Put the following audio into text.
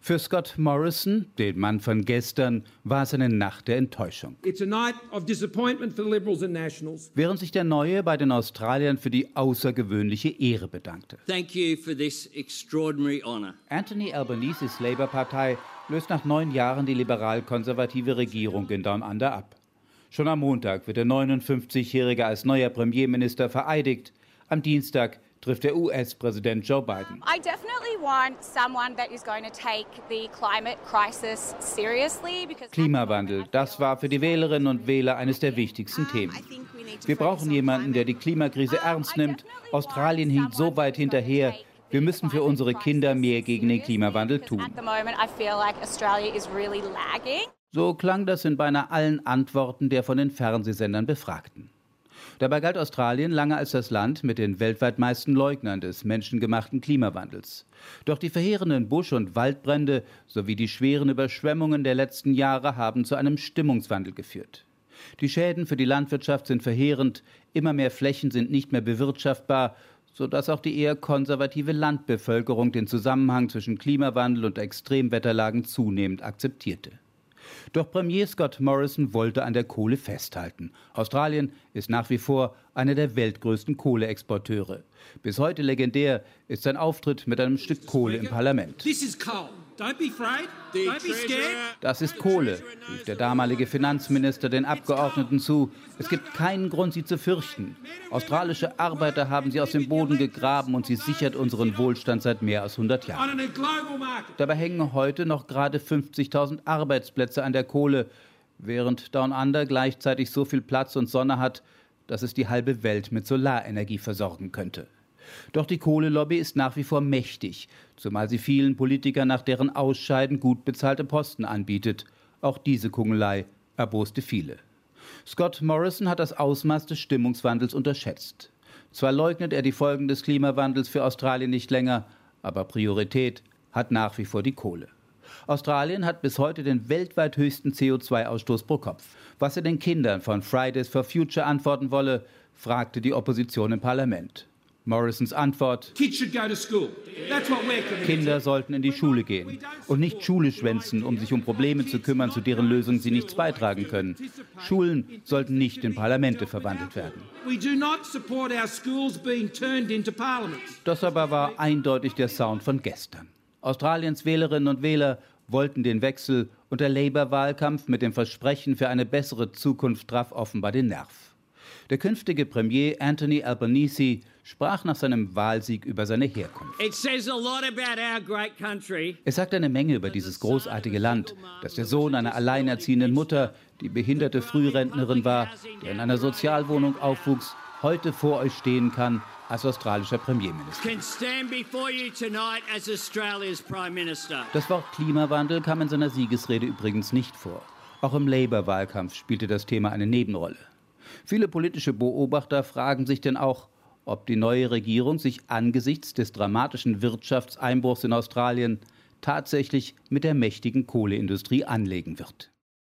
Für Scott Morrison, den Mann von gestern, war es eine Nacht der Enttäuschung. Während sich der Neue bei den Australiern für die außergewöhnliche Ehre bedankte. Thank you for this extraordinary honor. Anthony Albaneses Labour-Partei löst nach 9 Jahren die liberal-konservative Regierung in Down Under ab. Schon am Montag wird der 59-Jährige als neuer Premierminister vereidigt. Am Dienstag trifft der US-Präsident Joe Biden. I definitely want someone that is going to take the climate crisis seriously. Klimawandel, das war für die Wählerinnen und Wähler eines der wichtigsten Themen. Wir brauchen jemanden, der die Klimakrise ernst nimmt. Australien hinkt so weit hinterher. Wir müssen für unsere Kinder mehr gegen den Klimawandel tun. So klang das in beinahe allen Antworten der von den Fernsehsendern Befragten. Dabei galt Australien lange als das Land mit den weltweit meisten Leugnern des menschengemachten Klimawandels. Doch die verheerenden Busch- und Waldbrände sowie die schweren Überschwemmungen der letzten Jahre haben zu einem Stimmungswandel geführt. Die Schäden für die Landwirtschaft sind verheerend, immer mehr Flächen sind nicht mehr bewirtschaftbar, sodass auch die eher konservative Landbevölkerung den Zusammenhang zwischen Klimawandel und Extremwetterlagen zunehmend akzeptierte. Doch Premier Scott Morrison wollte an der Kohle festhalten. Australien ist nach wie vor einer der weltgrößten Kohleexporteure. Bis heute legendär ist sein Auftritt mit einem Stück Kohle im Parlament. Das ist Kohle, rief der damalige Finanzminister den Abgeordneten zu. Es gibt keinen Grund, sie zu fürchten. Australische Arbeiter haben sie aus dem Boden gegraben und sie sichert unseren Wohlstand seit mehr als 100 Jahren. Dabei hängen heute noch gerade 50.000 Arbeitsplätze an der Kohle, während Down Under gleichzeitig so viel Platz und Sonne hat, dass es die halbe Welt mit Solarenergie versorgen könnte. Doch die Kohlelobby ist nach wie vor mächtig, zumal sie vielen Politikern nach deren Ausscheiden gut bezahlte Posten anbietet. Auch diese Kungelei erboste viele. Scott Morrison hat das Ausmaß des Stimmungswandels unterschätzt. Zwar leugnet er die Folgen des Klimawandels für Australien nicht länger, aber Priorität hat nach wie vor die Kohle. Australien hat bis heute den weltweit höchsten CO2-Ausstoß pro Kopf. Was er den Kindern von Fridays for Future antworten wolle, fragte die Opposition im Parlament. Morrisons Antwort: Kinder sollten in die Schule gehen und nicht Schule schwänzen, um sich um Probleme zu kümmern, zu deren Lösung sie nichts beitragen können. Schulen sollten nicht in Parlamente verwandelt werden. Das aber war eindeutig der Sound von gestern. Australiens Wählerinnen und Wähler wollten den Wechsel und der Labour-Wahlkampf mit dem Versprechen für eine bessere Zukunft traf offenbar den Nerv. Der künftige Premier Anthony Albanese sprach nach seinem Wahlsieg über seine Herkunft. Es sagt eine Menge über dieses großartige Land, dass der Sohn einer alleinerziehenden Mutter, die behinderte Frührentnerin war, der in einer Sozialwohnung aufwuchs, heute vor euch stehen kann als australischer Premierminister. Das Wort Klimawandel kam in seiner Siegesrede übrigens nicht vor. Auch im Labour-Wahlkampf spielte das Thema eine Nebenrolle. Viele politische Beobachter fragen sich denn auch, ob die neue Regierung sich angesichts des dramatischen Wirtschaftseinbruchs in Australien tatsächlich mit der mächtigen Kohleindustrie anlegen wird.